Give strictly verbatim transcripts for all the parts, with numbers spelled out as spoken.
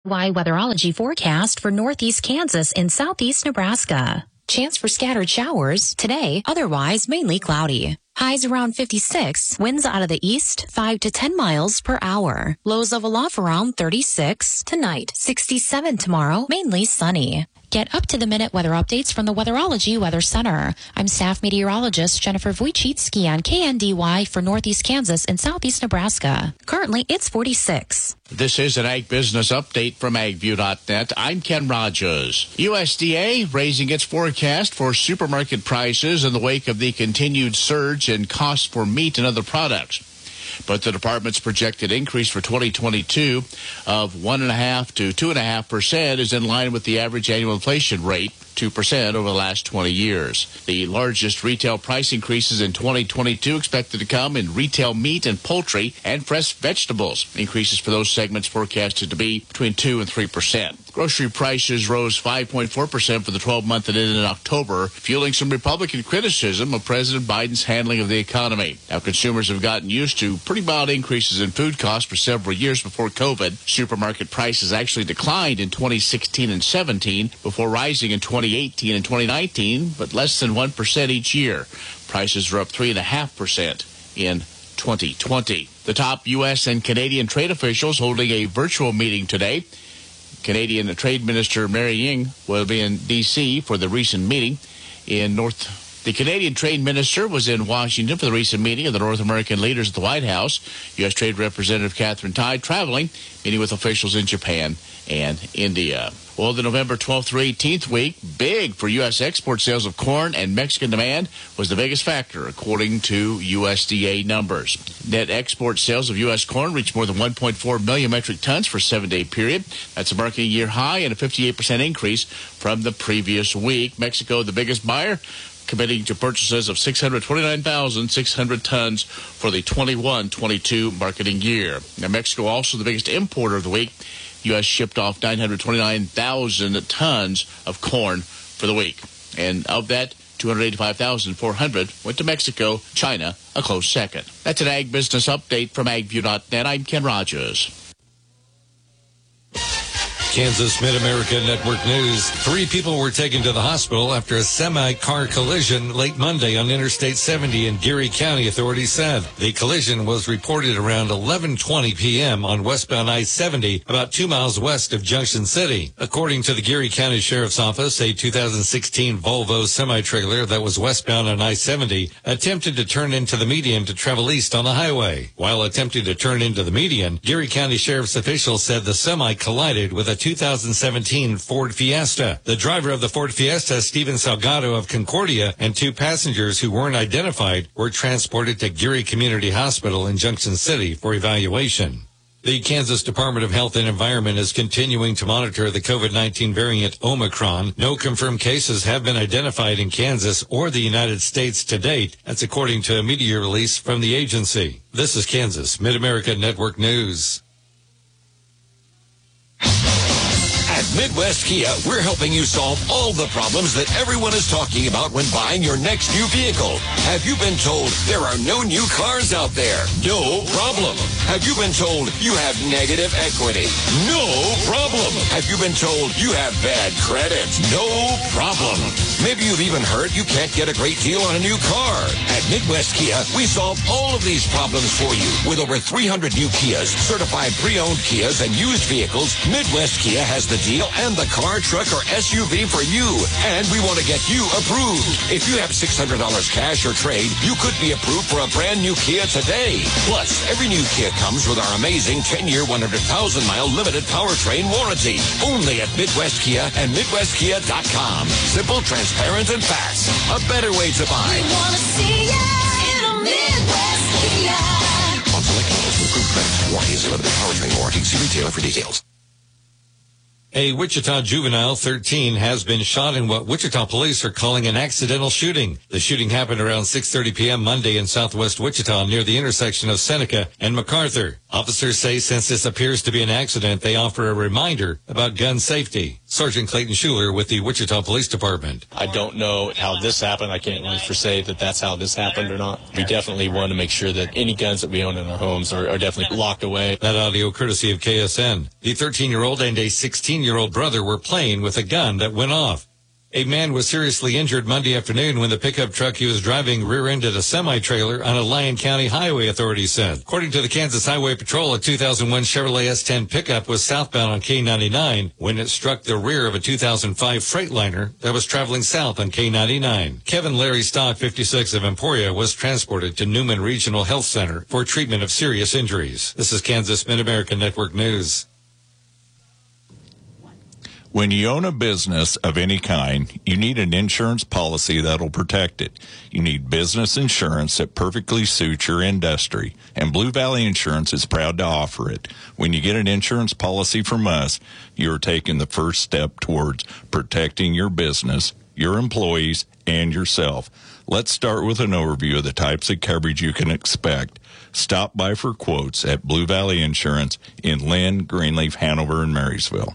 Y weatherology forecast for northeast Kansas and southeast Nebraska. Chance for scattered showers today, otherwise mainly cloudy. Highs around fifty-six, winds out of the east, five to ten miles per hour. Lows level off around thirty-six. Tonight, sixty-seven tomorrow, mainly sunny. Get up-to-the-minute weather updates from the Weatherology Weather Center. I'm staff meteorologist Jennifer Wojcicki on K N D Y for northeast Kansas and southeast Nebraska. Currently, it's forty-six. This is an Ag Business Update from ag view dot net. I'm Ken Rogers. U S D A raising its forecast for supermarket prices in the wake of the continued surge in costs for meat and other products. But the department's projected increase for twenty twenty-two of one point five to two point five percent is in line with the average annual inflation rate, two percent over the last twenty years. The largest retail price increases in twenty twenty-two expected to come in retail meat and poultry and fresh vegetables. Increases for those segments forecasted to be between two and three percent. Grocery prices rose five point four percent for the twelve-month that ended in October, fueling some Republican criticism of President Biden's handling of the economy. Now, consumers have gotten used to pretty mild increases in food costs for several years before COVID. Supermarket prices actually declined in twenty sixteen and seventeen before rising in twenty eighteen and twenty nineteen, but less than one percent each year. Prices are up three point five percent in twenty twenty. The top U S and Canadian trade officials holding a virtual meeting today. Canadian Trade Minister Mary Ying will be in D C for the recent meeting in North. The Canadian Trade Minister was in Washington for the recent meeting of the North American leaders at the White House. U S. Trade Representative Catherine Tai traveling, meeting with officials in Japan and India. Well, the November twelfth through eighteenth week, big for U S export sales of corn, and Mexican demand was the biggest factor, according to U S D A numbers. Net export sales of U S corn reached more than one point four million metric tons for a seven-day period. That's a marking year high and a fifty-eight percent increase from the previous week. Mexico, the biggest buyer, committing to purchases of six hundred twenty-nine thousand six hundred tons for the twenty-one twenty-two marketing year. Now, Mexico also the biggest importer of the week. U S shipped off nine hundred twenty-nine thousand tons of corn for the week. And of that, two hundred eighty-five thousand four hundred went to Mexico, China a close second. That's an Ag Business Update from ag view dot net. I'm Ken Rogers. Kansas Mid-America Network News. Three people were taken to the hospital after a semi-car collision late Monday on Interstate seventy in Geary County, authorities said. The collision was reported around eleven twenty p.m. on westbound I seventy, about two miles west of Junction City. According to the Geary County Sheriff's Office, a two thousand sixteen Volvo semi-trailer that was westbound on I seventy attempted to turn into the median to travel east on the highway. While attempting to turn into the median, Geary County Sheriff's officials said the semi collided with a two thousand seventeen Ford Fiesta. The driver of the Ford Fiesta, Steven Salgado of Concordia, and two passengers who weren't identified were transported to Geary Community Hospital in Junction City for evaluation. The Kansas Department of Health and Environment is continuing to monitor the COVID nineteen variant Omicron. No confirmed cases have been identified in Kansas or the United States to date. That's according to a media release from the agency. This is Kansas Mid-America Network News. At Midwest Kia, we're helping you solve all the problems that everyone is talking about when buying your next new vehicle. Have you been told there are no new cars out there? No problem. Have you been told you have negative equity? No problem. Have you been told you have bad credit? No problem. Maybe you've even heard you can't get a great deal on a new car. At Midwest Kia, we solve all of these problems for you. With over three hundred new Kias, certified pre-owned Kias, and used vehicles, Midwest Kia has the deal and the car, truck, or S U V for you. And we want to get you approved. If you have six hundred dollars cash or trade, you could be approved for a brand new Kia today. Plus, every new Kia comes with our amazing ten-year, one hundred thousand mile limited powertrain warranty. Only at Midwest Kia and Midwest Kia dot com. Simple, transparent, and fast. A better way to buy. We want to see ya in a Midwest Kia. On select models with approved credit. Warranty is limited powertrain warranty. See retailer for details. A Wichita juvenile, thirteen, has been shot in what Wichita police are calling an accidental shooting. The shooting happened around six thirty p.m. Monday in southwest Wichita near the intersection of Seneca and MacArthur. Officers say since this appears to be an accident, they offer a reminder about gun safety. Sergeant Clayton Schuler with the Wichita Police Department. I don't know how this happened. I can't really for say that that's how this happened or not. We definitely want to make sure that any guns that we own in our homes are, are definitely locked away. That audio courtesy of K S N. The thirteen-year-old and a sixteen-year-old brother were playing with a gun that went off. A man was seriously injured Monday afternoon when the pickup truck he was driving rear-ended a semi-trailer on a Lyon County highway, authorities said. According to the Kansas Highway Patrol, a two thousand one Chevrolet S ten pickup was southbound on K ninety-nine when it struck the rear of a two thousand five Freightliner that was traveling south on K ninety-nine. Kevin Larry Stock, fifty-six, of Emporia, was transported to Newman Regional Health Center for treatment of serious injuries. This is Kansas Mid-American Network News. When you own a business of any kind, you need an insurance policy that'll protect it. You need business insurance that perfectly suits your industry, and Blue Valley Insurance is proud to offer it. When you get an insurance policy from us, you're taking the first step towards protecting your business, your employees, and yourself. Let's start with an overview of the types of coverage you can expect. Stop by for quotes at Blue Valley Insurance in Lynn, Greenleaf, Hanover, and Marysville.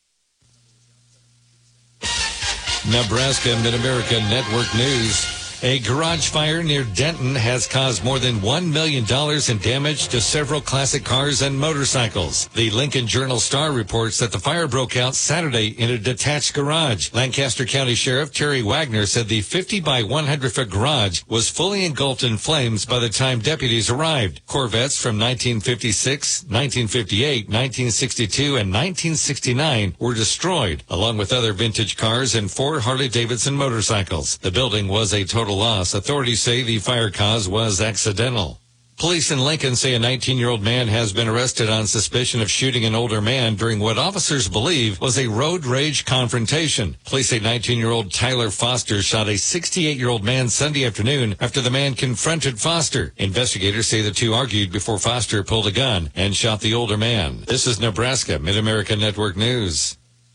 Nebraska Mid-America Network News. A garage fire near Denton has caused more than one million dollars in damage to several classic cars and motorcycles. The Lincoln Journal-Star reports that the fire broke out Saturday in a detached garage. Lancaster County Sheriff Terry Wagner said the fifty by one hundred foot garage was fully engulfed in flames by the time deputies arrived. Corvettes from nineteen fifty-six, nineteen fifty-eight, nineteen sixty-two, and nineteen sixty-nine were destroyed, along with other vintage cars and four Harley-Davidson motorcycles. The building was a total loss. Authorities say the fire cause was accidental. Police in Lincoln say a nineteen-year-old man has been arrested on suspicion of shooting an older man during what officers believe was a road rage confrontation. Police say nineteen-year-old Tyler Foster shot a sixty-eight-year-old man Sunday afternoon after the man confronted Foster. Investigators say the two argued before Foster pulled a gun and shot the older man. This is Nebraska Mid-America Network News.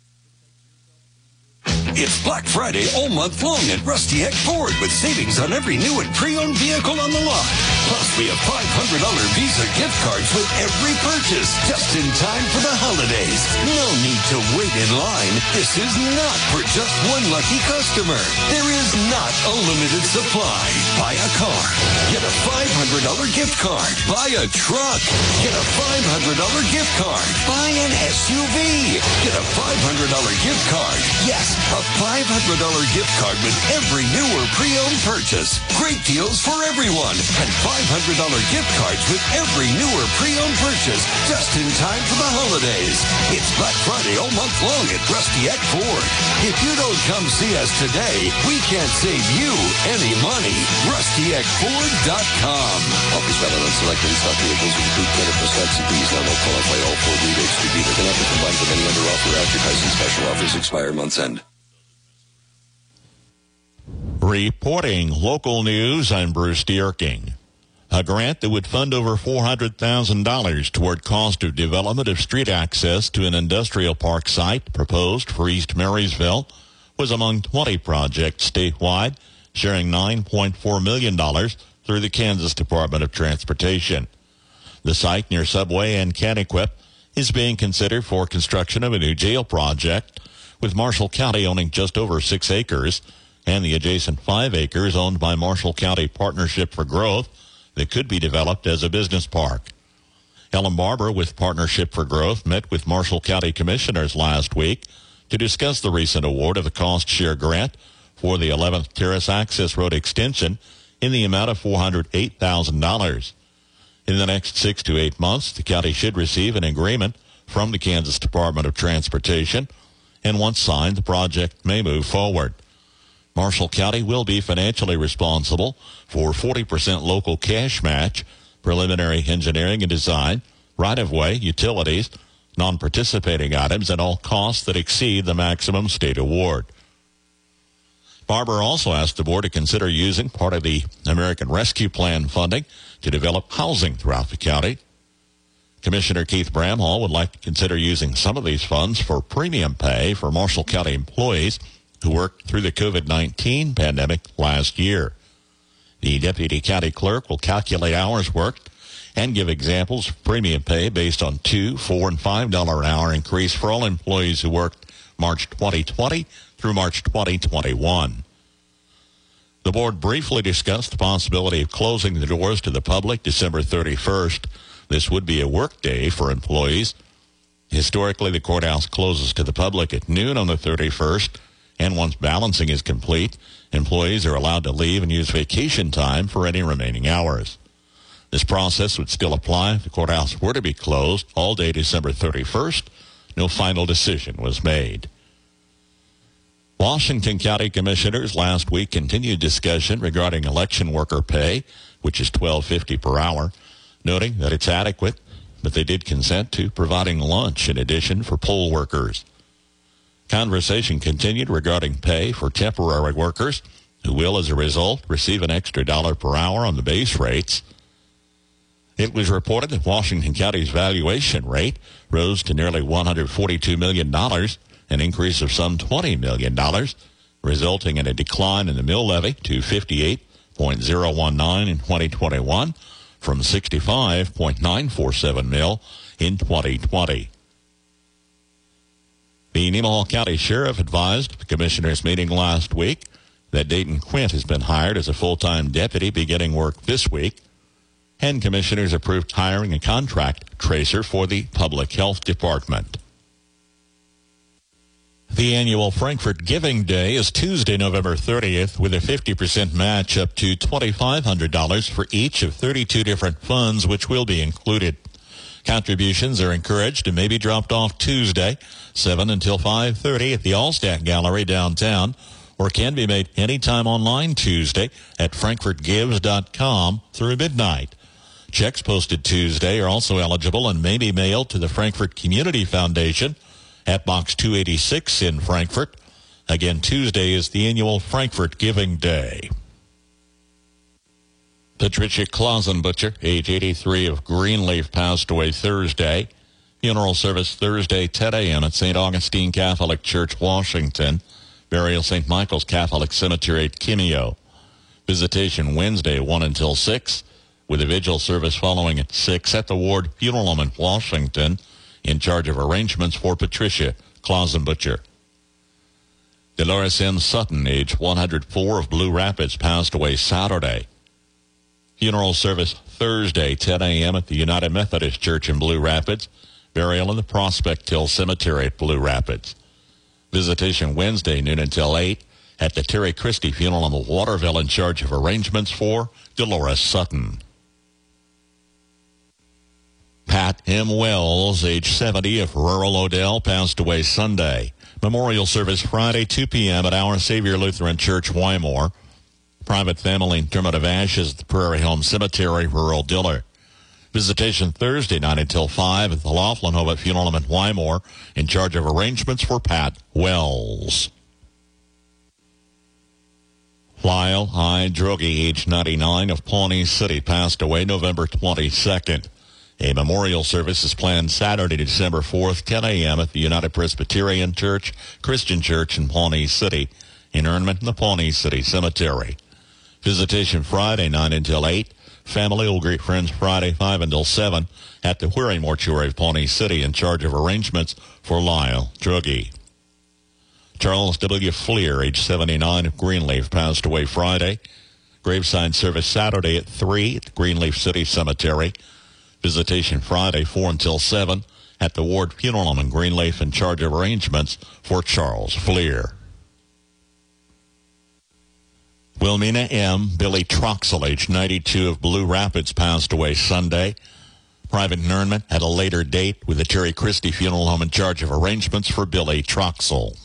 It's Black Friday all month long at Rusty Eck Ford with savings on every new and pre-owned vehicle on the lot. Plus, we have five hundred dollars Visa gift cards with every purchase, just in time for the holidays. No need to wait in line. This is not for just one lucky customer. There is not a limited supply. Buy a car, get a five hundred dollars gift card. Buy a truck, get a five hundred dollars gift card. Buy an S U V, get a five hundred dollars gift card. Yes, a five hundred dollars gift card with every new or pre-owned purchase. Great deals for everyone. And five hundred dollars gift cards with every new or pre-owned purchase just in time for the holidays. It's Black Friday all month long at Rusty Eck Ford. If you don't come see us today, we can't save you any money. Rusty Eck Ford dot com. Offers valid on selected stock vehicles with approved credit plus tax and fees. Not all qualify. All Ford rebates to be there. Cannot be combined with any other offer. Advertising special offers expire month's end. Reporting local news, I'm Bruce Dierking. A grant that would fund over four hundred thousand dollars toward cost of development of street access to an industrial park site proposed for East Marysville was among twenty projects statewide, sharing nine point four million dollars through the Kansas Department of Transportation. The site near Subway and Caniquip is being considered for construction of a new jail project, with Marshall County owning just over six acres and the adjacent five acres owned by Marshall County Partnership for Growth that could be developed as a business park. Ellen Barber with Partnership for Growth met with Marshall County commissioners last week to discuss the recent award of the cost share grant for the eleventh Terrace Access Road extension in the amount of four hundred eight thousand dollars. In the next six to eight months, the county should receive an agreement from the Kansas Department of Transportation, and once signed, the project may move forward. Marshall County will be financially responsible for forty percent local cash match, preliminary engineering and design, right-of-way, utilities, non-participating items, and all costs that exceed the maximum state award. Barber also asked the board to consider using part of the American Rescue Plan funding to develop housing throughout the county. Commissioner Keith Bramhall would like to consider using some of these funds for premium pay for Marshall County employees who worked through the COVID nineteen pandemic last year. The deputy county clerk will calculate hours worked and give examples of premium pay based on two, four, and five dollar an hour increase for all employees who worked March twenty twenty through March twenty twenty-one. The board briefly discussed the possibility of closing the doors to the public December thirty-first. This would be a work day for employees. Historically, the courthouse closes to the public at noon on the thirty-first, and once balancing is complete, employees are allowed to leave and use vacation time for any remaining hours. This process would still apply if the courthouse were to be closed all day December thirty-first. No final decision was made. Washington County Commissioners last week continued discussion regarding election worker pay, which is twelve fifty per hour, noting that it's adequate, but they did consent to providing lunch in addition for poll workers. Conversation continued regarding pay for temporary workers, who will, as a result, receive an extra dollar per hour on the base rates. It was reported that Washington County's valuation rate rose to nearly one hundred forty-two million dollars, an increase of some twenty million dollars, resulting in a decline in the mill levy to fifty-eight point zero one nine in twenty twenty-one from sixty-five point nine four seven mil in twenty twenty. The Nemaha County Sheriff advised the commissioners meeting last week that Dayton Quint has been hired as a full-time deputy beginning work this week, and commissioners approved hiring a contract tracer for the Public Health Department. The annual Frankfort Giving Day is Tuesday, November thirtieth, with a fifty percent match up to two thousand five hundred dollars for each of thirty-two different funds, which will be included. Contributions are encouraged and may be dropped off Tuesday, seven until five thirty at the Allstat Gallery downtown, or can be made anytime online Tuesday at frankfort gives dot com through midnight. Checks posted Tuesday are also eligible and may be mailed to the Frankfort Community Foundation at Box two eighty-six in Frankfort. Again, Tuesday is the annual Frankfort Giving Day. Patricia Clausenbutcher, age eighty-three, of Greenleaf, passed away Thursday. Funeral service Thursday, ten a.m. at Saint Augustine Catholic Church, Washington. Burial Saint Michael's Catholic Cemetery at Kimio. Visitation Wednesday, one until six, with a vigil service following at six at the Ward Funeral Home in Washington, in charge of arrangements for Patricia Clausenbutcher. Dolores M. Sutton, age one hundred four, of Blue Rapids, passed away Saturday. Funeral service Thursday, ten a.m. at the United Methodist Church in Blue Rapids. Burial in the Prospect Hill Cemetery at Blue Rapids. Visitation Wednesday, noon until eight, at the Terry Christie Funeral Home of Waterville, in charge of arrangements for Dolores Sutton. Pat M. Wells, age seventy, of rural Odell, passed away Sunday. Memorial service Friday, two p.m. at Our Savior Lutheran Church, Wymore. Private family interment of ashes at the Prairie Home Cemetery, rural Diller. Visitation Thursday night until five at the Laughlin Hovet Funeral Home in Wymore, in charge of arrangements for Pat Wells. Lyle I. Droege, age ninety-nine, of Pawnee City, passed away November twenty-second. A memorial service is planned Saturday, December fourth, ten a.m. at the United Presbyterian Church, Christian Church in Pawnee City, interment in the Pawnee City Cemetery. Visitation Friday, nine until eight. Family will greet friends Friday, five until seven, at the Wherry Mortuary of Pawnee City, in charge of arrangements for Lyle Droege. Charles W. Fleer, age seventy-nine, of Greenleaf, passed away Friday. Graveside service Saturday at three at the Greenleaf City Cemetery. Visitation Friday, four until seven, at the Ward Funeral Home in Greenleaf, in charge of arrangements for Charles Fleer. Wilmina M. Billy Troxel, age ninety-two, of Blue Rapids, passed away Sunday. Private interment at a later date with the Terry Christie Funeral Home, in charge of arrangements for Billy Troxel.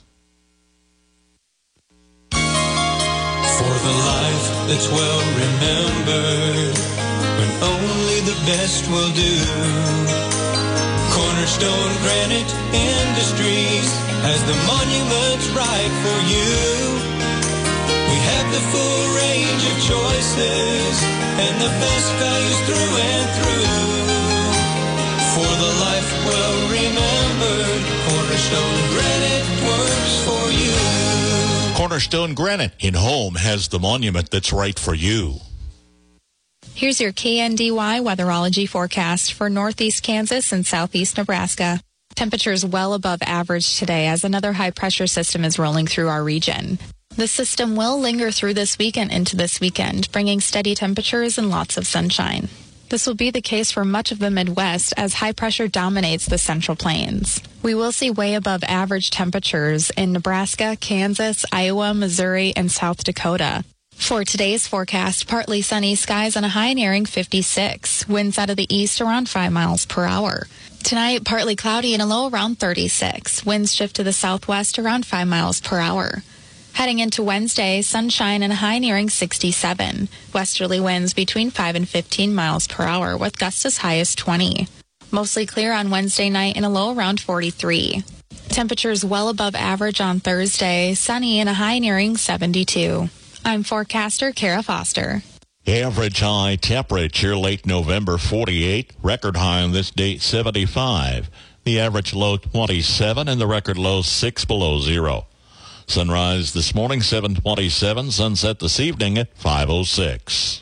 For the life that's well remembered, when only the best will do. Cornerstone Granite Industries has the monuments right for you. We have the full range of choices and the best values through and through. for the life well remembered. Cornerstone Granite works for you. Cornerstone Granite in Home has the monument that's right for you. Here's your K N D Y weatherology forecast for northeast Kansas and southeast Nebraska. Temperatures well above average today as another high-pressure system is rolling through our region. The system will linger through this weekend into this weekend, bringing steady temperatures and lots of sunshine. This will be the case for much of the Midwest as high pressure dominates the Central Plains. We will see way above average temperatures in Nebraska, Kansas, Iowa, Missouri, and South Dakota. For today's forecast, partly sunny skies and a high nearing fifty-six. Winds out of the east around five miles per hour. Tonight, partly cloudy and a low around thirty-six. Winds shift to the southwest around five miles per hour. Heading into Wednesday, sunshine and a high nearing sixty-seven. Westerly winds between five and fifteen miles per hour with gusts as high as twenty. Mostly clear on Wednesday night and a low around forty-three. Temperatures well above average on Thursday, sunny and a high nearing seventy-two. I'm forecaster Kara Foster. Average high temperature late November forty-eight, record high on this date seventy-five. The average low twenty-seven and the record low six below zero. Sunrise this morning seven twenty-seven, sunset this evening at five oh six.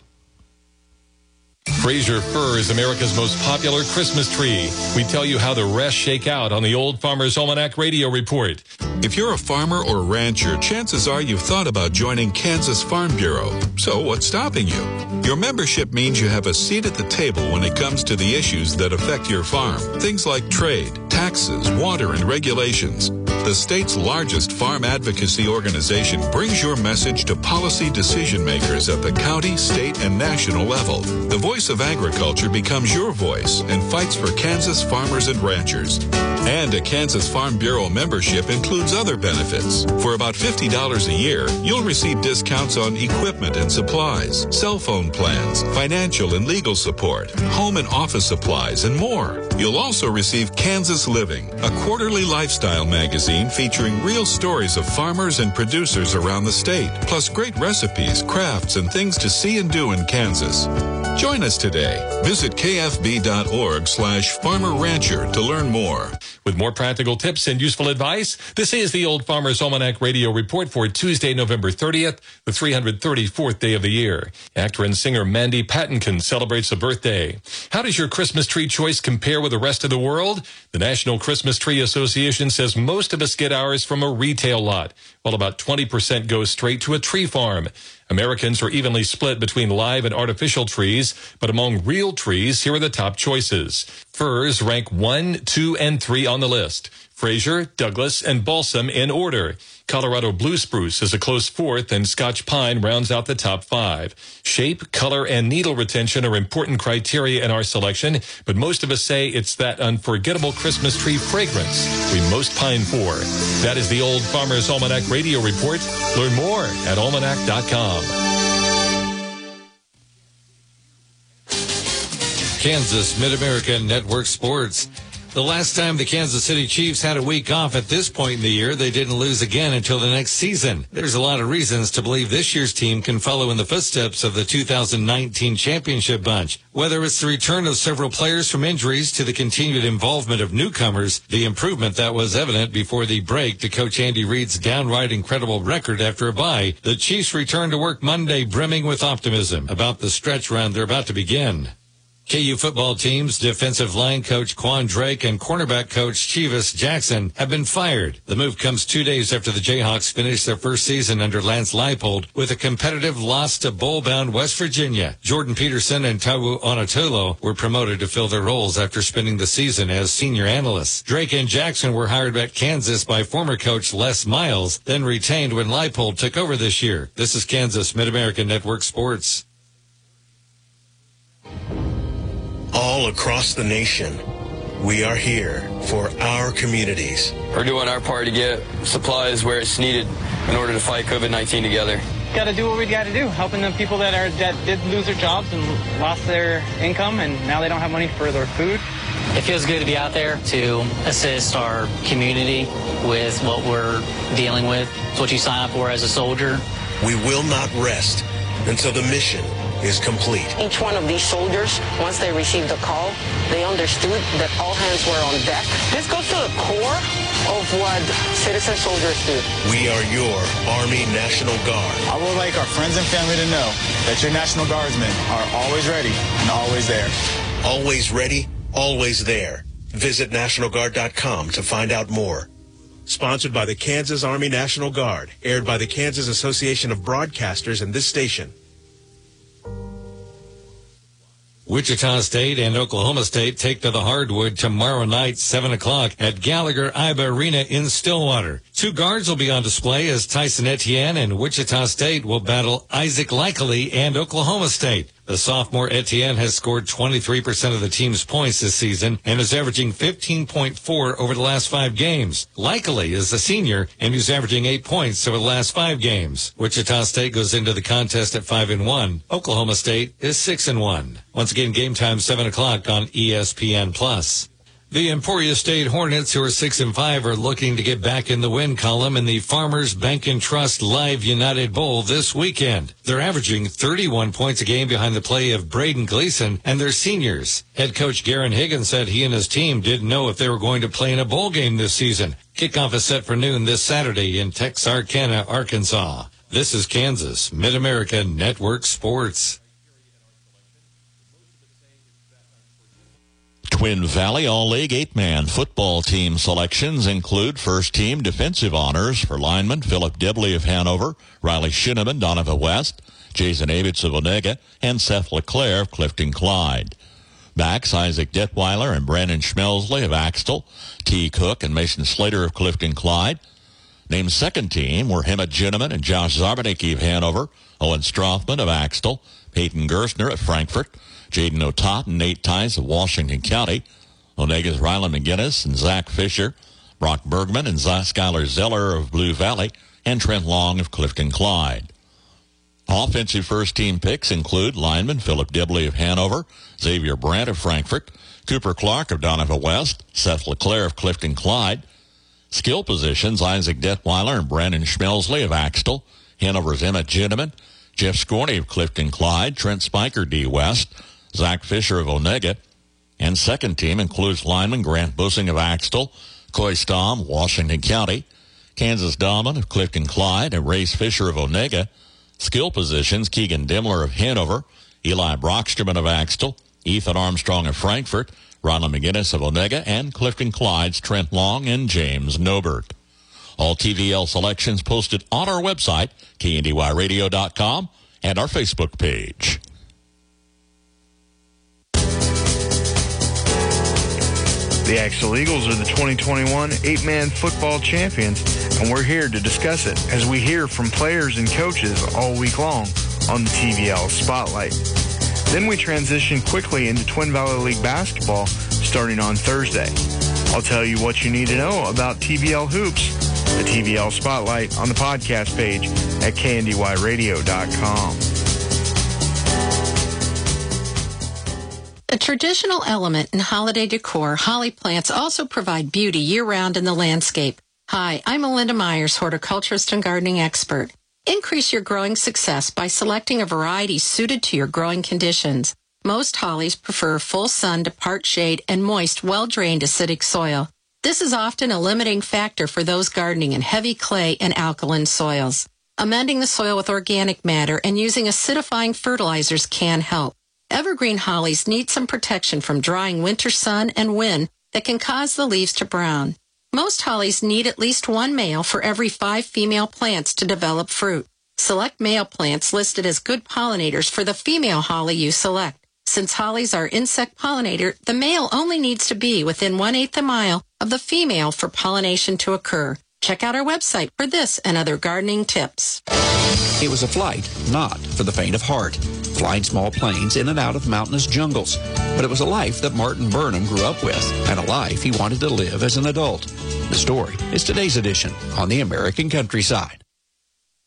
Fraser Fir is America's most popular Christmas tree. We tell you how the rest shake out on the Old Farmer's Almanac Radio Report. If you're a farmer or rancher, chances are you've thought about joining Kansas Farm Bureau. So what's stopping you? Your membership means you have a seat at the table when it comes to the issues that affect your farm. Things like trade, taxes, water, and regulations. The state's largest farm advocacy organization brings your message to policy decision makers at the county, state, and national level. The voice of agriculture becomes your voice and fights for Kansas farmers and ranchers. And a Kansas Farm Bureau membership includes other benefits. For about fifty dollars a year, you'll receive discounts on equipment and supplies, cell phone plans, financial and legal support, home and office supplies, and more. You'll also receive Kansas Living, a quarterly lifestyle magazine featuring real stories of farmers and producers around the state, plus great recipes, crafts, and things to see and do in Kansas. Join us today. Visit kfb.org slash farmer rancher to learn more. With more practical tips and useful advice, this is the Old Farmer's Almanac Radio Report for Tuesday, November thirtieth, the three hundred thirty-fourth day of the year. Actor and singer Mandy Patinkin celebrates a birthday. How does your Christmas tree choice compare with the rest of the world? The National Christmas Tree Association says most of us get ours from a retail lot, while about twenty percent goes straight to a tree farm. Americans are evenly split between live and artificial trees, but among real trees, here are the top choices. Firs rank one, two, and three on the list. Fraser, Douglas, and balsam in order. Colorado blue spruce is a close fourth, and Scotch pine rounds out the top five. Shape, color, and needle retention are important criteria in our selection, but most of us say it's that unforgettable Christmas tree fragrance we most pine for. That is the Old Farmer's Almanac Radio Report. Learn more at almanac dot com. Kansas Mid-America Network Sports. The last time the Kansas City Chiefs had a week off at this point in the year, they didn't lose again until the next season. There's a lot of reasons to believe this year's team can follow in the footsteps of the two thousand nineteen championship bunch. Whether it's the return of several players from injuries to the continued involvement of newcomers, the improvement that was evident before the break to Coach Andy Reid's downright incredible record after a bye, the Chiefs returned to work Monday brimming with optimism about the stretch run they're about to begin. K U football teams, defensive line coach Quan Drake and cornerback coach Chivas Jackson have been fired. The move comes two days after the Jayhawks finished their first season under Lance Leipold with a competitive loss to bowl-bound West Virginia. Jordan Peterson and Taiwo Onatolo were promoted to fill their roles after spending the season as senior analysts. Drake and Jackson were hired at Kansas by former coach Les Miles, then retained when Leipold took over this year. This is Kansas Mid-America Network Sports. All across the nation, we are here for our communities. We're doing our part to get supplies where it's needed in order to fight COVID nineteen together. Got to do what we got to do, helping the people that are that did lose their jobs and lost their income, and now they don't have money for their food. It feels good to be out there to assist our community with what we're dealing with. It's what you sign up for as a soldier. We will not rest until the mission is complete. Each one of these soldiers, once they receive the call, they understood that all hands were on deck. This goes to the core of what citizen soldiers do. We are your Army National Guard. I would like our friends and family to know that your National Guardsmen are always ready and always there. Always ready, always there. Visit National Guard dot com to find out more. Sponsored by the Kansas Army National Guard. Aired by the Kansas Association of Broadcasters and this station. Wichita State and Oklahoma State take to the hardwood tomorrow night, seven o'clock at Gallagher Iba Arena in Stillwater. Two guards will be on display as Tyson Etienne and Wichita State will battle Isaac Likely and Oklahoma State. The sophomore Etienne has scored twenty-three percent of the team's points this season and is averaging fifteen point four over the last five games. Likely is a senior and he's averaging eight points over the last five games. Wichita State goes into the contest at five and one. Oklahoma State is six and one. Once again, game time seven o'clock on E S P N Plus. The Emporia State Hornets, who are six and five, are looking to get back in the win column in the Farmers Bank and Trust Live United Bowl this weekend. They're averaging thirty-one points a game behind the play of Braden Gleason and their seniors. Head coach Garen Higgins said he and his team didn't know if they were going to play in a bowl game this season. Kickoff is set for noon this Saturday in Texarkana, Arkansas. This is Kansas Mid-America Network Sports. Twin Valley All-League eight-man football team selections include first-team defensive honors for lineman Philip Dibley of Hanover, Riley Shinneman, Donovan West, Jason Avitz of Onega, and Seth LeClaire of Clifton Clyde. Backs Isaac Detweiler and Brandon Schmelsley of Axtell, T. Cook and Mason Slater of Clifton Clyde. Named second team were Hemant Ginneman and Josh Zarbanicki of Hanover, Owen Strothman of Axtell, Peyton Gerstner at Frankfort, Jaden Otot and Nate Tice of Washington County, Onega's Ryland McGinnis and Zach Fisher, Brock Bergman and Skylar Zeller of Blue Valley, and Trent Long of Clifton Clyde. Offensive first-team picks include lineman Philip Dibley of Hanover, Xavier Brandt of Frankfort, Cooper Clark of Donovan West, Seth LeClaire of Clifton Clyde. Skill positions, Isaac Detweiler and Brandon Schmelsley of Axtell, Hanover's Emmett Ginneman, Jeff Scorney of Clifton Clyde, Trent Spiker D. West, Zach Fisher of Onega, and second team includes lineman Grant Bussing of Axtell, Coy Stamm, Washington County, Kansas Dahlman of Clifton Clyde, and Race Fisher of Onega. Skill positions, Keegan Dimmler of Hanover, Eli Brocksterman of Axtell, Ethan Armstrong of Frankfort, Ronald McGinnis of Onega, and Clifton Clyde's Trent Long and James Nobert. All T V L selections posted on our website, K N D Y radio dot com, and our Facebook page. The Axtell Eagles are the twenty twenty-one eight-man football champions, and we're here to discuss it as we hear from players and coaches all week long on the T V L Spotlight. Then we transition quickly into Twin Valley League basketball starting on Thursday. I'll tell you what you need to know about T V L Hoops, the T V L Spotlight on the podcast page at K N D Y radio dot com. A traditional element in holiday decor, holly plants also provide beauty year-round in the landscape. Hi, I'm Melinda Myers, horticulturist and gardening expert. Increase your growing success by selecting a variety suited to your growing conditions. Most hollies prefer full sun to part shade and moist, well-drained acidic soil. This is often a limiting factor for those gardening in heavy clay and alkaline soils. Amending the soil with organic matter and using acidifying fertilizers can help. Evergreen hollies need some protection from drying winter sun and wind that can cause the leaves to brown. Most hollies need at least one male for every five female plants to develop fruit. Select male plants listed as good pollinators for the female holly you select. Since hollies are insect pollinator, the male only needs to be within one-eighth a mile of the female for pollination to occur. Check out our website for this and other gardening tips. It was a flight not for the faint of heart, flying small planes in and out of mountainous jungles. But it was a life that Martin Burnham grew up with, and a life he wanted to live as an adult. The story is today's edition on the American Countryside.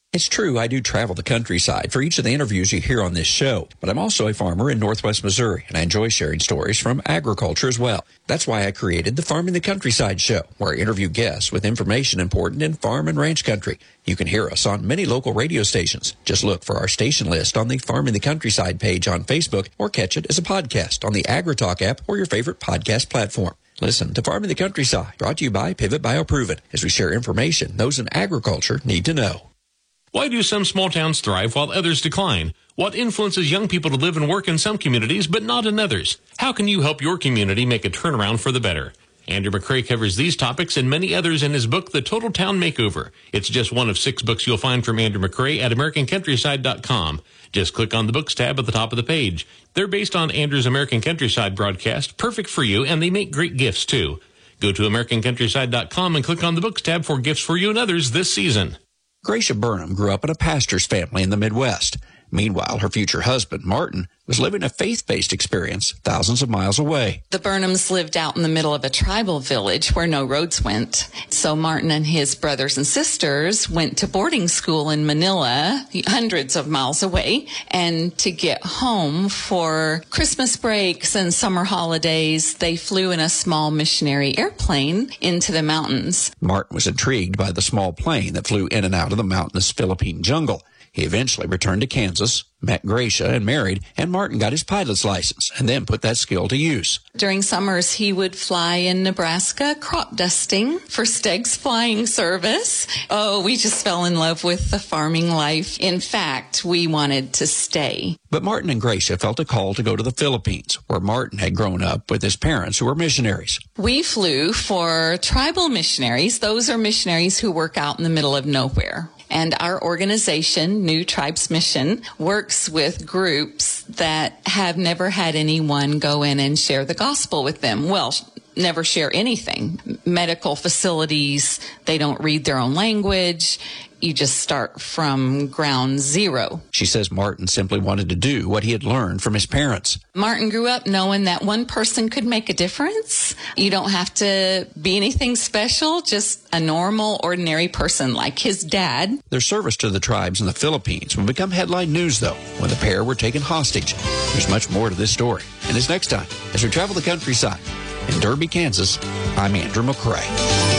It's true, I do travel the countryside for each of the interviews you hear on this show, but I'm also a farmer in northwest Missouri, and I enjoy sharing stories from agriculture as well. That's why I created the Farming the Countryside show, where I interview guests with information important in farm and ranch country. You can hear us on many local radio stations. Just look for our station list on the Farming the Countryside page on Facebook, or catch it as a podcast on the AgriTalk app or your favorite podcast platform. Listen to Farming the Countryside, brought to you by Pivot BioProven, as we share information those in agriculture need to know. Why do some small towns thrive while others decline? What influences young people to live and work in some communities but not in others? How can you help your community make a turnaround for the better? Andrew McCrae covers these topics and many others in his book, The Total Town Makeover. It's just one of six books you'll find from Andrew McCrae at American Countryside dot com. Just click on the Books tab at the top of the page. They're based on Andrew's American Countryside broadcast, perfect for you, and they make great gifts too. Go to American Countryside dot com and click on the Books tab for gifts for you and others this season. Gracia Burnham grew up in a pastor's family in the Midwest. Meanwhile, her future husband, Martin, was living a faith-based experience thousands of miles away. The Burnhams lived out in the middle of a tribal village where no roads went. So Martin and his brothers and sisters went to boarding school in Manila, hundreds of miles away. And to get home for Christmas breaks and summer holidays, they flew in a small missionary airplane into the mountains. Martin was intrigued by the small plane that flew in and out of the mountainous Philippine jungle. He eventually returned to Kansas, met Gracia, and married, and Martin got his pilot's license and then put that skill to use. During summers, he would fly in Nebraska crop dusting for Steg's Flying Service. Oh, we just fell in love with the farming life. In fact, we wanted to stay. But Martin and Gracia felt a call to go to the Philippines, where Martin had grown up with his parents who were missionaries. We flew for tribal missionaries. Those are missionaries who work out in the middle of nowhere. And our organization, New Tribes Mission, works with groups that have never had anyone go in and share the gospel with them. Well, never share anything. Medical facilities, they don't read their own language. You just start from ground zero. She says Martin simply wanted to do what he had learned from his parents. Martin grew up knowing that one person could make a difference. You don't have to be anything special, just a normal, ordinary person like his dad. Their service to the tribes in the Philippines would become headline news, though, when the pair were taken hostage. There's much more to this story. And it's next time as we travel the countryside. In Derby, Kansas, I'm Andrew McCrae.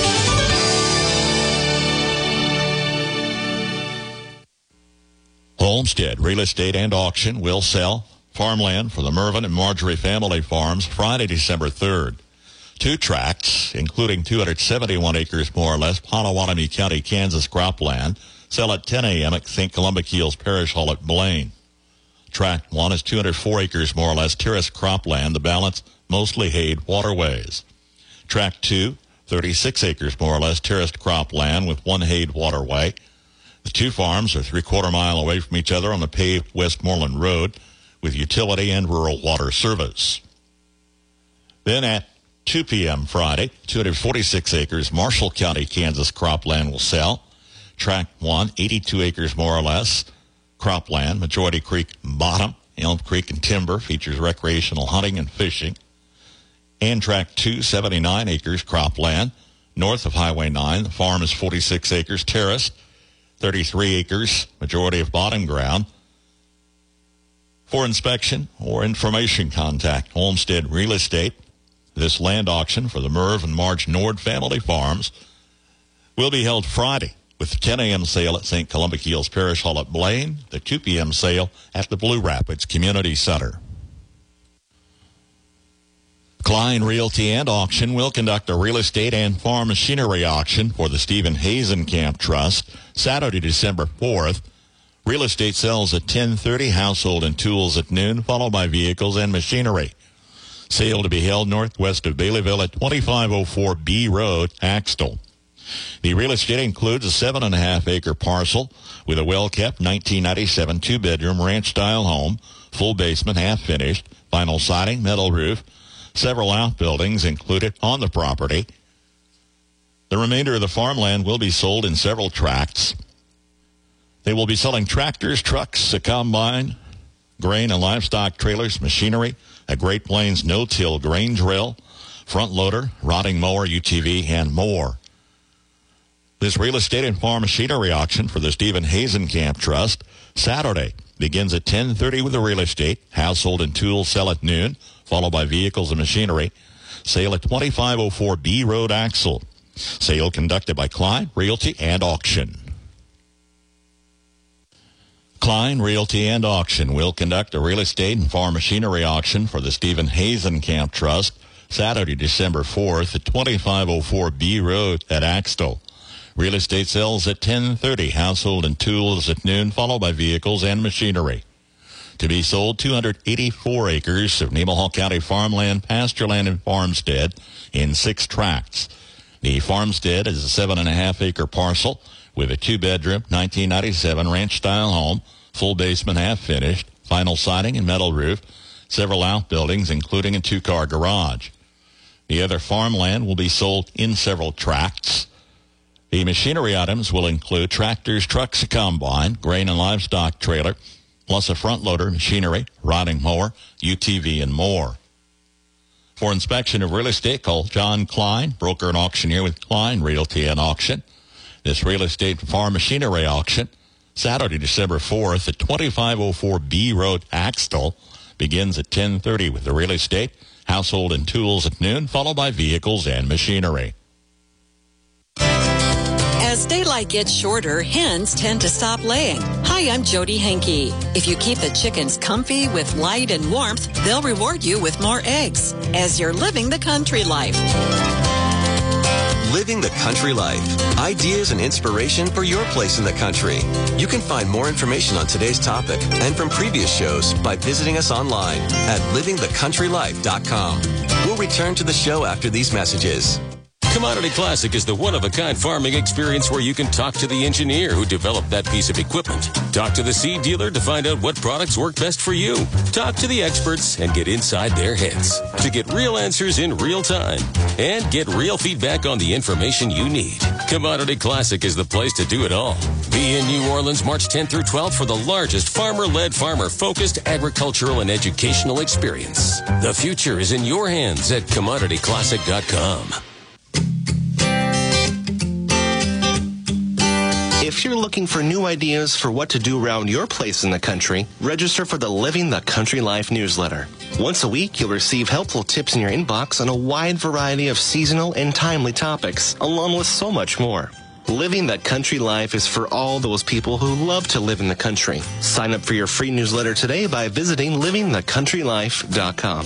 Homestead Real Estate and Auction will sell farmland for the Mervyn and Marjorie family farms Friday, December third. Two tracts, including two hundred seventy-one acres more or less, Potawatomi County, Kansas cropland, sell at ten a.m. at Saint Columba-Keels Parish Hall at Blaine. Tract one is two hundred four acres more or less, terraced cropland, the balance mostly hayed waterways. Tract two, thirty-six acres more or less, terraced cropland with one hayed waterway. The two farms are three-quarter mile away from each other on the paved Westmoreland Road with utility and rural water service. Then at two p.m. Friday, two hundred forty-six acres, Marshall County, Kansas cropland will sell. Tract one, eighty-two acres more or less, cropland, Majority Creek Bottom, Elm Creek and Timber, features recreational hunting and fishing. And Tract two, seventy-nine acres, cropland, north of Highway nine. The farm is forty-six acres, terraced, thirty-three acres, majority of bottom ground. For inspection or information, contact Homestead Real Estate. This land auction for the Merv and Marge Nord family farms will be held Friday with the ten a.m. sale at Saint Columba-Keels Parish Hall at Blaine, the two p.m. sale at the Blue Rapids Community Center. Klein Realty and Auction will conduct a real estate and farm machinery auction for the Stephen Hazenkamp Trust Saturday, December fourth. Real estate sells at ten thirty, household and tools at noon, followed by vehicles and machinery. Sale to be held northwest of Baileyville at twenty-five oh four B Road, Axtell. The real estate includes a seven and a half acre parcel with a well-kept nineteen ninety-seven two-bedroom ranch-style home, full basement, half-finished, vinyl siding, metal roof, several outbuildings included on the property. The remainder of the farmland will be sold in several tracts. They will be selling tractors, trucks, a combine, grain and livestock trailers, machinery, a Great Plains no-till grain drill, front loader, rotting mower, U T V, and more. This real estate and farm machinery auction for the Stephen Hazenkamp Trust Saturday begins at ten thirty with the real estate. Household and tools sell at noon, followed by vehicles and machinery. Sale at twenty-five oh four B Road, Axel. Sale conducted by Klein Realty and Auction. Klein Realty and Auction will conduct a real estate and farm machinery auction for the Stephen Hazenkamp Trust Saturday, December fourth at twenty-five oh four B Road at Axtell. Real estate sells at ten thirty, household and tools at noon, followed by vehicles and machinery. To be sold, two hundred eighty-four acres of Nemaha County farmland, pasture land, and farmstead in six tracts. The farmstead is a seven and a half acre parcel with a two-bedroom, nineteen ninety-seven ranch-style home, full basement half-finished, vinyl siding and metal roof, several outbuildings, including a two-car garage. The other farmland will be sold in several tracts. The machinery items will include tractors, trucks, a combine, grain and livestock trailer, plus a front loader, machinery, riding mower, U T V, and more. For inspection of real estate, call John Klein, broker and auctioneer with Klein Realty and Auction. This real estate and farm machinery auction, Saturday, December fourth at twenty-five oh four B Road, Axtell, begins at ten thirty with the real estate, household and tools at noon, followed by vehicles and machinery. As daylight gets shorter, hens tend to stop laying. Hi, I'm Jody Henke. If you keep the chickens comfy with light and warmth, they'll reward you with more eggs as you're living the country life. Living the country life. Ideas and inspiration for your place in the country. You can find more information on today's topic and from previous shows by visiting us online at living the country life dot com. We'll return to the show after these messages. Commodity Classic is the one-of-a-kind farming experience where you can talk to the engineer who developed that piece of equipment. Talk to the seed dealer to find out what products work best for you. Talk to the experts and get inside their heads to get real answers in real time and get real feedback on the information you need. Commodity Classic is the place to do it all. Be in New Orleans March tenth through twelfth for the largest farmer-led, farmer-focused agricultural and educational experience. The future is in your hands at commodity classic dot com. If you're looking for new ideas for what to do around your place in the country, register for the Living the Country Life newsletter. Once a week, you'll receive helpful tips in your inbox on a wide variety of seasonal and timely topics, along with so much more. Living the Country Life is for all those people who love to live in the country. Sign up for your free newsletter today by visiting living the country life dot com.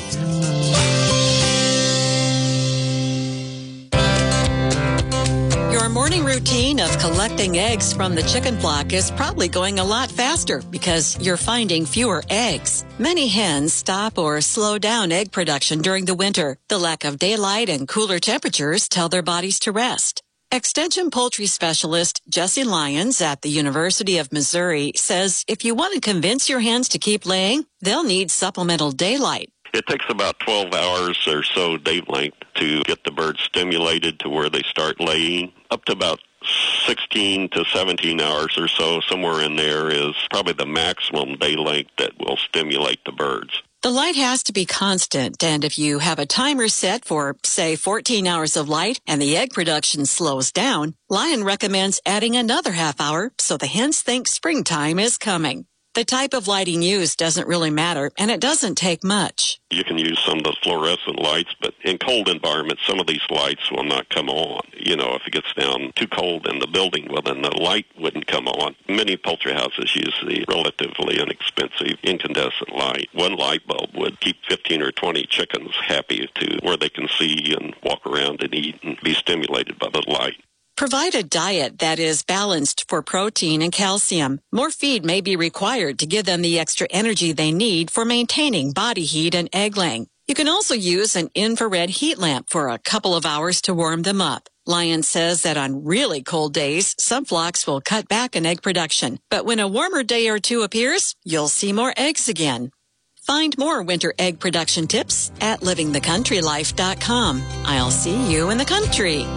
Your morning routine of collecting eggs from the chicken flock is probably going a lot faster because you're finding fewer eggs. Many hens stop or slow down egg production during the winter. The lack of daylight and cooler temperatures tell their bodies to rest. Extension poultry specialist Jesse Lyons at the University of Missouri says if you want to convince your hens to keep laying, they'll need supplemental daylight. It takes about twelve hours or so day length to get the birds stimulated to where they start laying. Up to about sixteen to seventeen hours or so, somewhere in there, is probably the maximum day length that will stimulate the birds. The light has to be constant, and if you have a timer set for, say, fourteen hours of light and the egg production slows down, Lyon recommends adding another half hour so the hens think springtime is coming. The type of lighting used doesn't really matter, and it doesn't take much. You can use some of the fluorescent lights, but in cold environments, some of these lights will not come on. You know, if it gets down too cold in the building, well, then the light wouldn't come on. Many poultry houses use the relatively inexpensive incandescent light. One light bulb would keep fifteen or twenty chickens happy to where they can see and walk around and eat and be stimulated by the light. Provide a diet that is balanced for protein and calcium. More feed may be required to give them the extra energy they need for maintaining body heat and egg laying. You can also use an infrared heat lamp for a couple of hours to warm them up. Lyon says that on really cold days, some flocks will cut back on egg production. But when a warmer day or two appears, you'll see more eggs again. Find more winter egg production tips at living the country life dot com. I'll see you in the country.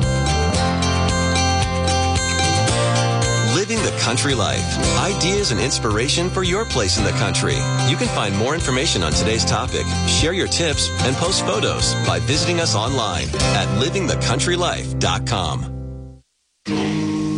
Living the Country Life. Ideas and inspiration for your place in the country. You can find more information on today's topic, share your tips, and post photos by visiting us online at living the country life dot com.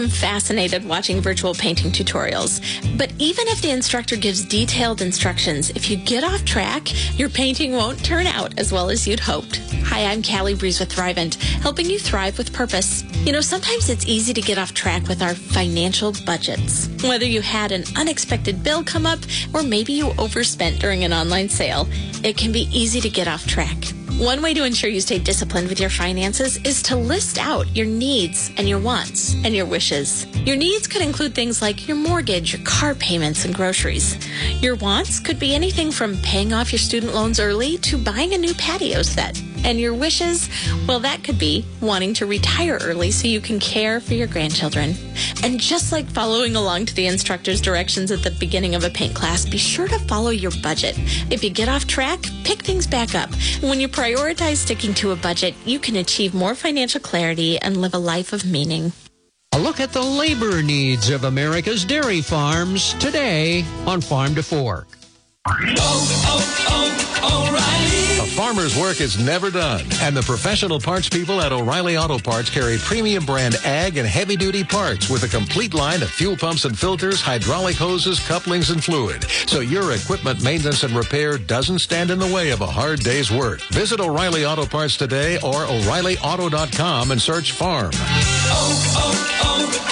I'm fascinated watching virtual painting tutorials. But even if the instructor gives detailed instructions, if you get off track, your painting won't turn out as well as you'd hoped. Hi, I'm Callie Breeze with Thrivent, helping you thrive with purpose. You know, sometimes it's easy to get off track with our financial budgets. Whether you had an unexpected bill come up or maybe you overspent during an online sale, it can be easy to get off track. One way to ensure you stay disciplined with your finances is to list out your needs and your wants and your wishes. Your needs could include things like your mortgage, your car payments, and groceries. Your wants could be anything from paying off your student loans early to buying a new patio set. And your wishes, well, that could be wanting to retire early so you can care for your grandchildren. And just like following along to the instructor's directions at the beginning of a paint class, be sure to follow your budget. If you get off track, pick things back up. When you prioritize sticking to a budget, you can achieve more financial clarity and live a life of meaning. A look at the labor needs of America's dairy farms today on Farm to Fork. Oh, oh, oh, O'Reilly. A farmer's work is never done, and the professional parts people at O'Reilly Auto Parts carry premium brand ag and heavy-duty parts with a complete line of fuel pumps and filters, hydraulic hoses, couplings, and fluid, so your equipment maintenance and repair doesn't stand in the way of a hard day's work. Visit O'Reilly Auto Parts today or O'Reilly Auto dot com and search farm. Oh,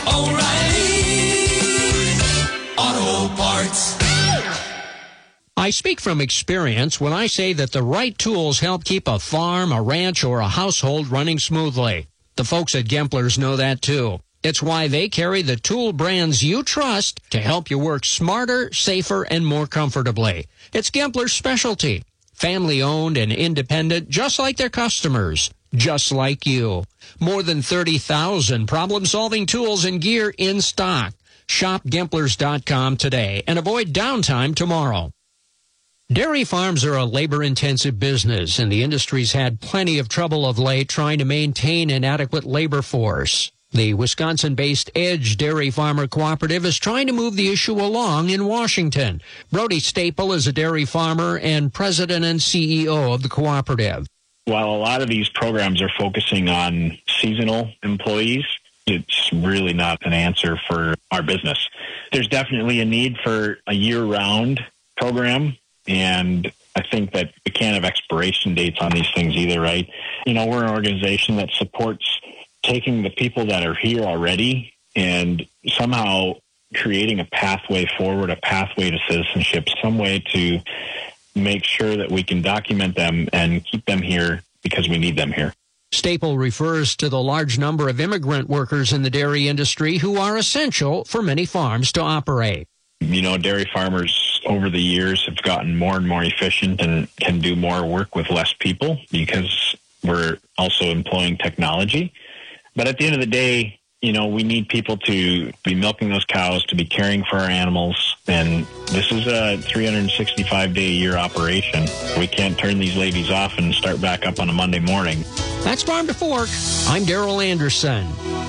oh, oh, O'Reilly Auto Parts. I speak from experience when I say that the right tools help keep a farm, a ranch, or a household running smoothly. The folks at Gemplers know that too. It's why they carry the tool brands you trust to help you work smarter, safer, and more comfortably. It's Gemplers' specialty. Family-owned and independent, just like their customers. Just like you. More than thirty thousand problem-solving tools and gear in stock. Shop Gemplers dot com today and avoid downtime tomorrow. Dairy farms are a labor-intensive business, and the industry's had plenty of trouble of late trying to maintain an adequate labor force. The Wisconsin-based Edge Dairy Farmer Cooperative is trying to move the issue along in Washington. Brody Staple is a dairy farmer and president and C E O of the cooperative. While a lot of these programs are focusing on seasonal employees, it's really not an answer for our business. There's definitely a need for a year-round program. And I think that we can't have expiration dates on these things either, right? You know, we're an organization that supports taking the people that are here already and somehow creating a pathway forward, a pathway to citizenship, some way to make sure that we can document them and keep them here because we need them here. Staple refers to the large number of immigrant workers in the dairy industry who are essential for many farms to operate. You know, dairy farmers over the years have gotten more and more efficient and can do more work with less people because we're also employing technology. But at the end of the day, you know, we need people to be milking those cows, to be caring for our animals. And this is a three hundred sixty-five day a year operation. We can't turn these ladies off and start back up on a Monday morning. That's Farm to Fork. I'm Darrell Anderson.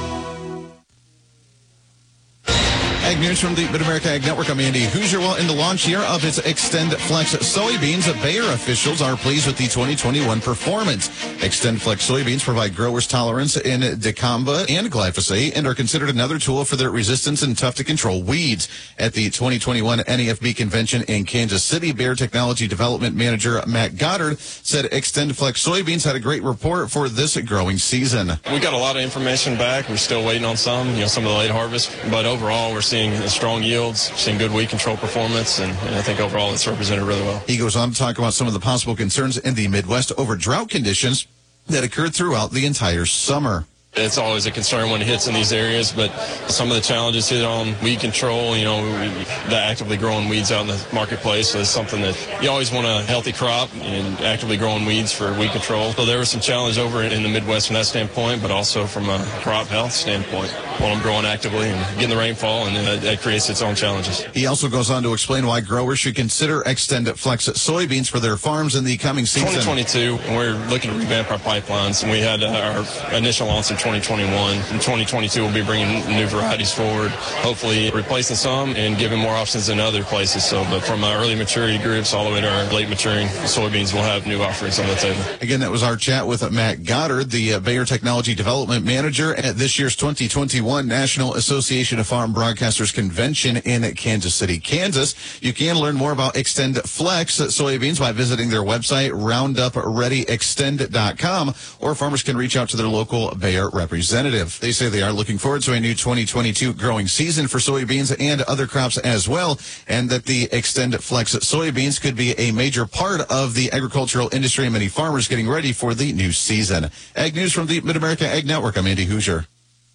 Ag News from the Mid-America Ag Network. I'm Andy Hoosier. Well, in the launch year of its XtendFlex soybeans, Bayer officials are pleased with the twenty twenty-one performance. XtendFlex soybeans provide growers tolerance in dicamba and glyphosate and are considered another tool for their resistance and tough-to-control weeds. At the twenty twenty-one N A F B convention in Kansas City, Bayer Technology Development Manager Matt Goddard said XtendFlex soybeans had a great report for this growing season. We got a lot of information back. We're still waiting on some, you know, some of the late harvest, but overall we're seeing strong yields, seeing good weed control performance, and, and I think overall it's represented really well. He goes on to talk about some of the possible concerns in the Midwest over drought conditions that occurred throughout the entire summer. It's always a concern when it hits in these areas, but some of the challenges hit on weed control, you know, the actively growing weeds out in the marketplace is something that you always want a healthy crop and actively growing weeds for weed control. So there was some challenge over in the Midwest from that standpoint, but also from a crop health standpoint. While I'm growing actively and getting the rainfall, and that, that creates its own challenges. He also goes on to explain why growers should consider XtendFlex soybeans for their farms in the coming season. twenty twenty-two, we're looking to revamp our pipelines, and we had our initial on some twenty twenty-one. In twenty twenty-two, we'll be bringing new varieties forward, hopefully replacing some and giving more options in other places. So, but from our early maturity groups all the way to our late maturing soybeans, we'll have new offerings on the table. Again, that was our chat with Matt Goddard, the uh, Bayer Technology Development Manager at this year's twenty twenty-one National Association of Farm Broadcasters Convention in Kansas City, Kansas. You can learn more about Extend Flex soybeans by visiting their website, roundup ready extend dot com, or farmers can reach out to their local Bayer representative. They say they are looking forward to a new twenty twenty-two growing season for soybeans and other crops as well, and that the Extend Flex soybeans could be a major part of the agricultural industry and many farmers getting ready for the new season. Ag News from the Mid-America Ag Network. I'm Andy Hoosier.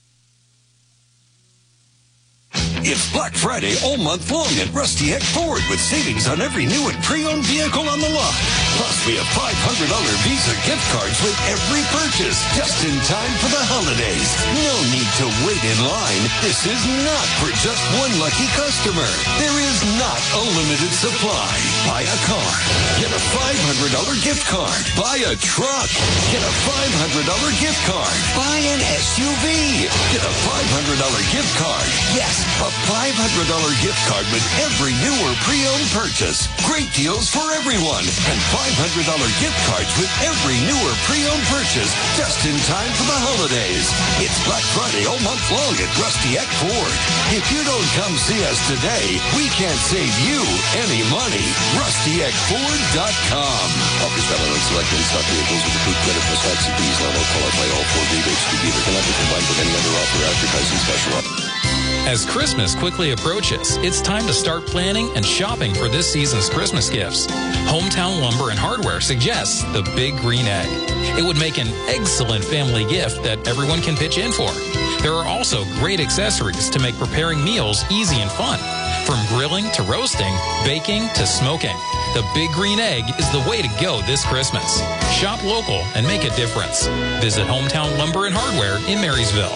It's Black Friday all month long at Rusty Eck Ford with savings on every new and pre-owned vehicle on the lot. Plus, we have five hundred dollars Visa gift cards with every purchase, just in time for the holidays. No need to wait in line. This is not for just one lucky customer. There is not a limited supply. Buy a car, get a five hundred dollars gift card. Buy a truck, get a five hundred dollars gift card. Buy an S U V, get a five hundred dollars gift card. Yes, a five hundred dollars gift card with every new or pre-owned purchase. Great deals for everyone. And five hundred dollars gift cards with every new or pre-owned purchase just in time for the holidays. It's Black Friday all month long at Rusty Eck Ford. If you don't come see us today, we can't save you any money. Rusty Eck Ford dot com. Offers valid on select in-stock vehicles with approved credit plus tax and fees. Not all qualify. All four rebates to be either cannot be combined with any other offer advertising special offer. As Christmas quickly approaches, it's time to start planning and shopping for this season's Christmas gifts. Hometown Lumber and Hardware suggests the Big Green Egg. It would make an excellent family gift that everyone can pitch in for. There are also great accessories to make preparing meals easy and fun. From grilling to roasting, baking to smoking, the Big Green Egg is the way to go this Christmas. Shop local and make a difference. Visit Hometown Lumber and Hardware in Marysville.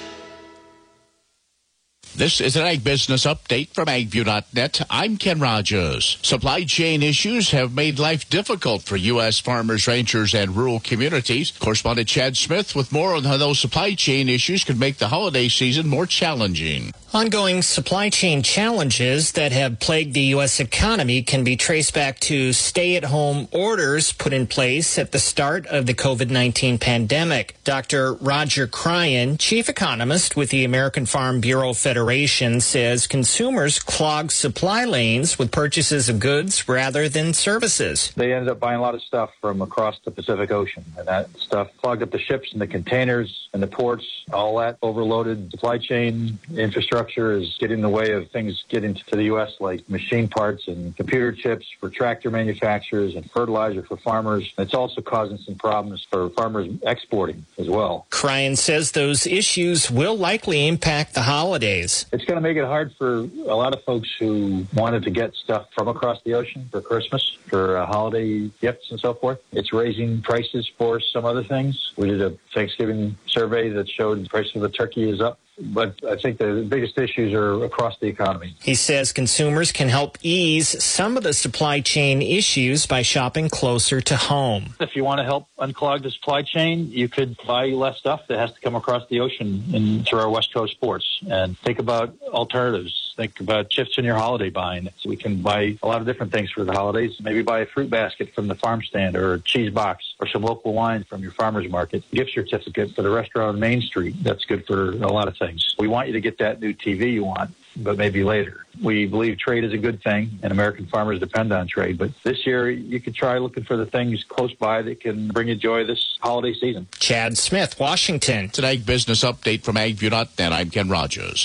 This is an Ag Business Update from ag view dot net. I'm Ken Rogers. Supply chain issues have made life difficult for U S farmers, ranchers, and rural communities. Correspondent Chad Smith with more on how those supply chain issues could make the holiday season more challenging. Ongoing supply chain challenges that have plagued the U S economy can be traced back to stay-at-home orders put in place at the start of the COVID nineteen pandemic. Doctor Roger Cryan, chief economist with the American Farm Bureau Federation, says consumers clog supply lanes with purchases of goods rather than services. They ended up buying a lot of stuff from across the Pacific Ocean, and that stuff clogged up the ships and the containers and the ports. All that overloaded supply chain infrastructure is getting in the way of things getting to the U S, like machine parts and computer chips for tractor manufacturers and fertilizer for farmers. It's also causing some problems for farmers exporting as well. Cryan says those issues will likely impact the holidays. It's going to make it hard for a lot of folks who wanted to get stuff from across the ocean for Christmas, for uh, holiday gifts and so forth. It's raising prices for some other things. We did a Thanksgiving survey that showed the price of the turkey is up. But I think the biggest issues are across the economy. He says consumers can help ease some of the supply chain issues by shopping closer to home. If you want to help unclog the supply chain, you could buy less stuff that has to come across the ocean and through our West Coast ports. And think about alternatives. Think about shifts in your holiday buying. So we can buy a lot of different things for the holidays. Maybe buy a fruit basket from the farm stand or a cheese box or some local wine from your farmer's market. Gift certificate for the restaurant on Main Street. That's good for a lot of things. We want you to get that new T V you want, but maybe later. We believe trade is a good thing, and American farmers depend on trade. But this year, you could try looking for the things close by that can bring you joy this holiday season. Chad Smith, Washington. It's an Ag Business Update from ag view dot net. I'm Ken Rogers.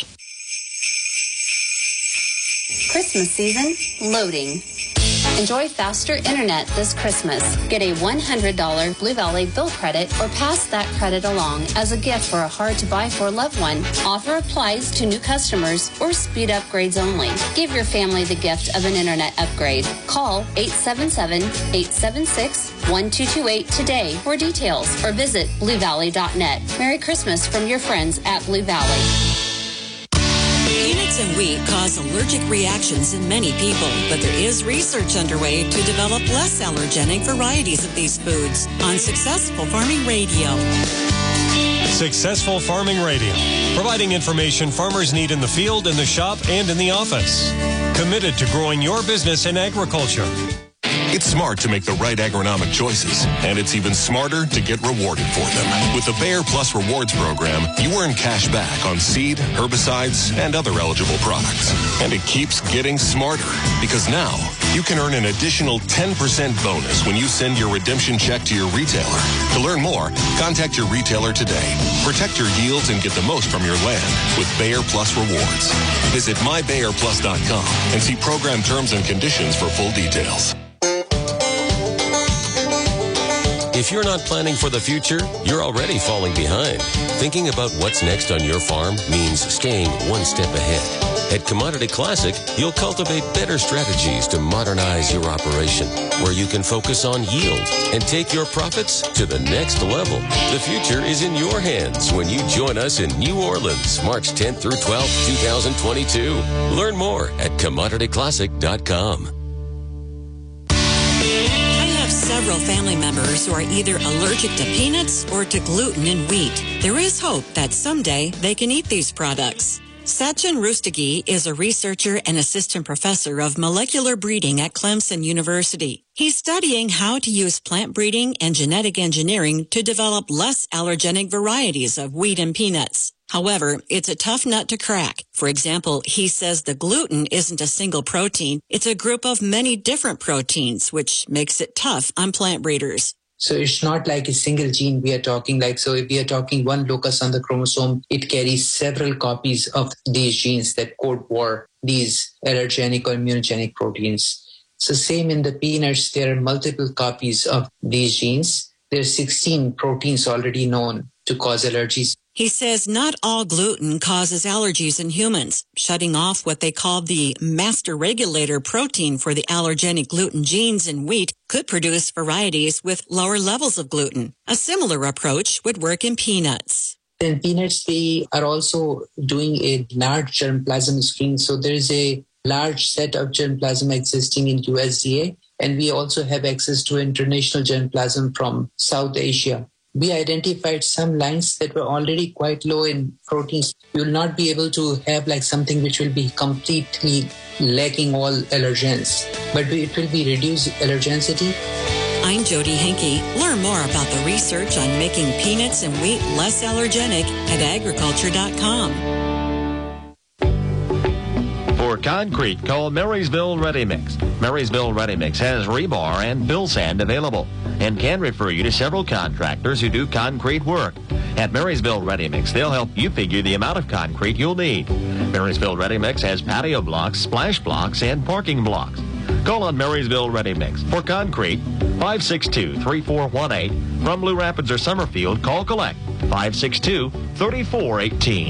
Christmas season, loading. Enjoy faster internet this Christmas. Get a one hundred dollars Blue Valley bill credit or pass that credit along as a gift for a hard-to-buy-for loved one. Offer applies to new customers or speed upgrades only. Give your family the gift of an internet upgrade. Call eight seven seven, eight seven six, one two two eight today for details or visit blue valley dot net. Merry Christmas from your friends at Blue Valley. Peanuts and wheat cause allergic reactions in many people, but there is research underway to develop less allergenic varieties of these foods on Successful Farming Radio. Successful Farming Radio, providing information farmers need in the field, in the shop, and in the office. Committed to growing your business in agriculture. It's smart to make the right agronomic choices, and it's even smarter to get rewarded for them. With the Bayer Plus Rewards program, you earn cash back on seed, herbicides, and other eligible products. And it keeps getting smarter, because now you can earn an additional ten percent bonus when you send your redemption check to your retailer. To learn more, contact your retailer today. Protect your yields and get the most from your land with Bayer Plus Rewards. Visit my bayer plus dot com and see program terms and conditions for full details. If you're not planning for the future, you're already falling behind. Thinking about what's next on your farm means staying one step ahead. At Commodity Classic, you'll cultivate better strategies to modernize your operation, where you can focus on yield and take your profits to the next level. The future is in your hands when you join us in New Orleans, March tenth through twelfth, twenty twenty-two. Learn more at commodity classic dot com. Several family members who are either allergic to peanuts or to gluten in wheat. There is hope that someday they can eat these products. Sachin Rustigui is a researcher and assistant professor of molecular breeding at Clemson University. He's studying how to use plant breeding and genetic engineering to develop less allergenic varieties of wheat and peanuts. However, it's a tough nut to crack. For example, he says the gluten isn't a single protein. It's a group of many different proteins, which makes it tough on plant breeders. So it's not like a single gene we are talking like. So if we are talking one locus on the chromosome, it carries several copies of these genes that code for these allergenic or immunogenic proteins. So same in the peanuts, there are multiple copies of these genes. There are sixteen proteins already known to cause allergies. He says not all gluten causes allergies in humans. Shutting off what they call the master regulator protein for the allergenic gluten genes in wheat could produce varieties with lower levels of gluten. A similar approach would work in peanuts. In peanuts, they are also doing a large germplasm screen. So there is a large set of germplasm existing in U S D A, and we also have access to international germplasm from South Asia. We identified some lines that were already quite low in proteins. You will not be able to have like something which will be completely lacking all allergens, but it will be reduced allergenicity. I'm Jody Henke. Learn more about the research on making peanuts and wheat less allergenic at agriculture dot com. For concrete, call Marysville Ready Mix. Marysville Ready Mix has rebar and fill sand available and can refer you to several contractors who do concrete work. At Marysville Ready Mix, they'll help you figure the amount of concrete you'll need. Marysville Ready Mix has patio blocks, splash blocks, and parking blocks. Call on Marysville Ready Mix for concrete, five six two, three four one eight. From Blue Rapids or Summerfield, call collect five six two, three four one eight.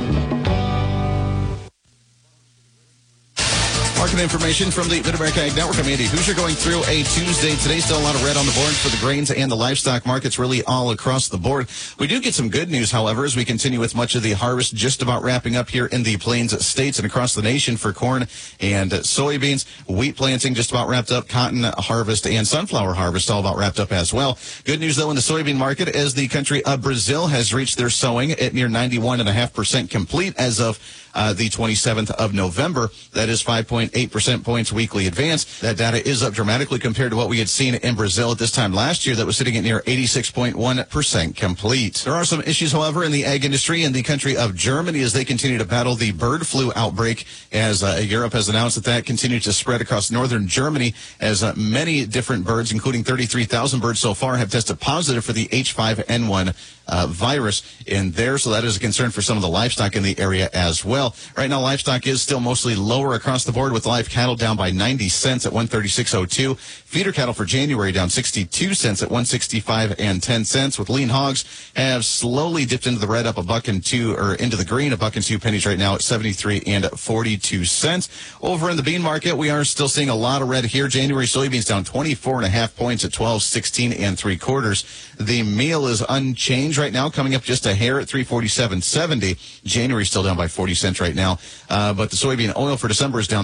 Market information from the Mid-America Ag Network. I'm Andy Hoosier going through a Tuesday today. Still a lot of red on the board for the grains and the livestock markets really all across the board. We do get some good news, however, as we continue with much of the harvest just about wrapping up here in the Plains states and across the nation for corn and soybeans. Wheat planting just about wrapped up. Cotton harvest and sunflower harvest all about wrapped up as well. Good news, though, in the soybean market as the country of Brazil has reached their sowing at near ninety-one point five percent complete as of Uh, the twenty-seventh of November. That is five point eight percent points weekly advance. That data is up dramatically compared to what we had seen in Brazil at this time last year that was sitting at near eighty-six point one percent complete. There are some issues, however, in the ag industry in the country of Germany as they continue to battle the bird flu outbreak as uh, Europe has announced that that continues to spread across northern Germany as uh, many different birds, including thirty-three thousand birds so far, have tested positive for the H five N one uh, virus in there. So that is a concern for some of the livestock in the area as well. Right now, livestock is still mostly lower across the board, with live cattle down by ninety cents at one thirty-six oh two. Feeder cattle for January down sixty-two cents at one sixty-five and ten cents. With lean hogs have slowly dipped into the red, up a buck and two, or into the green, a buck and two pennies right now at seventy-three and forty-two cents. Over in the bean market, we are still seeing a lot of red here. January soybeans down twenty-four and a half points at twelve sixteen and three quarters. The meal is unchanged right now, coming up just a hair at three forty-seven seventy. January still down by forty cents right now. Uh, but the soybean oil for December is down three dollars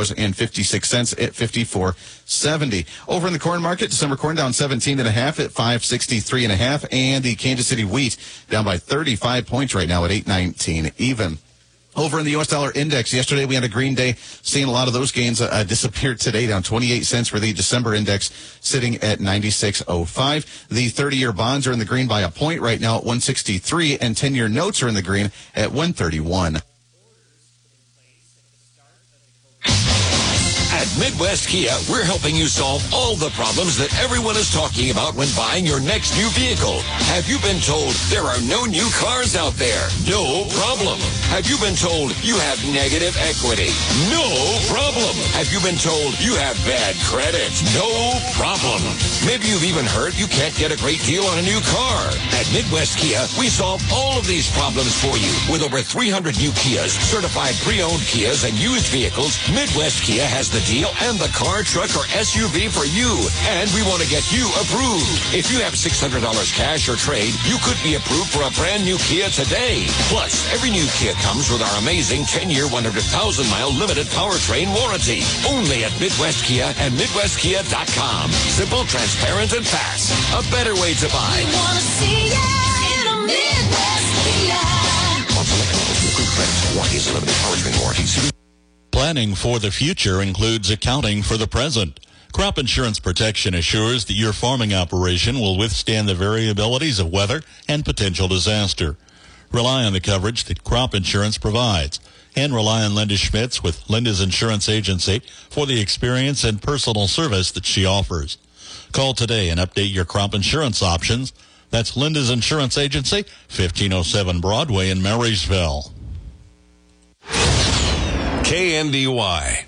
dollars and fifty-six cents at fifty-four seventy. Over in the corn market, December corn down seventeen and a half at five sixty-three and a half, and the Kansas City wheat down by thirty-five points right now at eight nineteen even. Over in the U S dollar index, yesterday we had a green day, seeing a lot of those gains uh, disappear today, down twenty-eight cents for the December index, sitting at ninety-six oh five. The thirty-year bonds are in the green by a point right now at one sixty-three, and ten-year notes are in the green at one thirty-one. At Midwest Kia, we're helping you solve all the problems that everyone is talking about when buying your next new vehicle. Have you been told there are no new cars out there? No problem. Have you been told you have negative equity? No problem. Have you been told you have bad credit? No problem. Maybe you've even heard you can't get a great deal on a new car. At Midwest Kia, we solve all of these problems for you. With over three hundred new Kias, certified pre-owned Kias, and used vehicles, Midwest Kia has the deal and the car, truck, or S U V for you. And we want to get you approved. If you have six hundred dollars cash or trade, you could be approved for a brand new Kia today. Plus, every new Kia comes with our amazing ten-year, one hundred thousand mile limited powertrain warranty. Only at Midwest Kia and Midwest Kia dot com. Simple, transparent, and fast. A better way to buy. We want to see ya in a Midwest Kia. On select models with approved credits, warranties, and limited powertrain warranties. Planning for the future includes accounting for the present. Crop Insurance Protection assures that your farming operation will withstand the variabilities of weather and potential disaster. Rely on the coverage that Crop Insurance provides, and rely on Linda Schmitz with Linda's Insurance Agency for the experience and personal service that she offers. Call today and update your crop insurance options. That's Linda's Insurance Agency, fifteen oh seven Broadway in Marysville. K N D Y.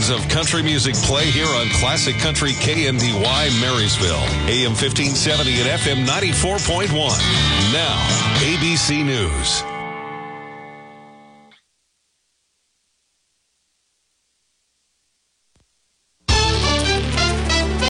hours of country music play here on Classic Country K N D Y Marysville, A M fifteen seventy and F M ninety-four point one. Now, A B C News.